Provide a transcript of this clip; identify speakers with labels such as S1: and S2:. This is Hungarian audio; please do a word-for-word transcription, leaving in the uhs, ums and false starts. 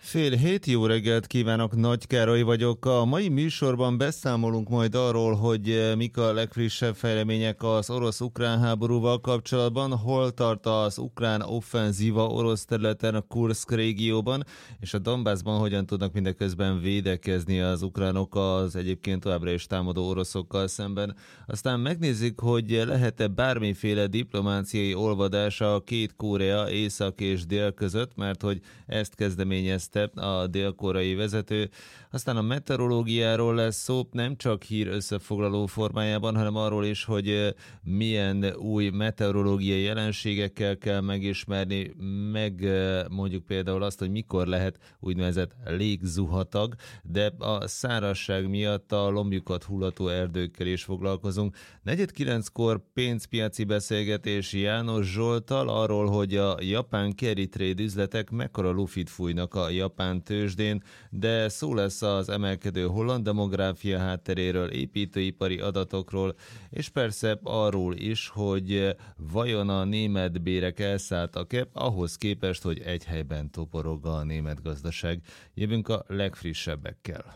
S1: Fél hét, jó reggelt kívánok, Nagy Károly vagyok. A mai műsorban beszámolunk majd arról, hogy eh, mik a legfrissebb fejlemények az orosz-ukrán háborúval kapcsolatban, hol tart az ukrán offenzíva orosz területen a Kurszk régióban, és a Donbassban hogyan tudnak mindeközben védekezni az ukránok az egyébként továbbra is támadó oroszokkal szemben. Aztán megnézzük, hogy lehet-e bármiféle diplomáciai olvadás a két Korea, észak és dél között, mert hogy ezt kezdeményezte a dél-koreai vezető. Aztán a meteorológiáról lesz szó, nem csak hír összefoglaló formájában, hanem arról is, hogy milyen új meteorológiai jelenségekkel kell megismerni, meg mondjuk például azt, hogy mikor lehet úgynevezett légzuhatag, de a szárazság miatt a lombjukat hullató erdőkkel is foglalkozunk. negyed kilenckor pénzpiaci beszélgetés János Zsolttal arról, hogy a japán carry trade üzletek mekkora lufit fújnak a japán tőzsdén, de szó lesz az emelkedő holland demográfia hátteréről, építőipari adatokról, és persze arról is, hogy vajon a német bérek elszálltak-e, ahhoz képest, hogy egy helyben toporog a német gazdaság. Jövünk a legfrissebbekkel.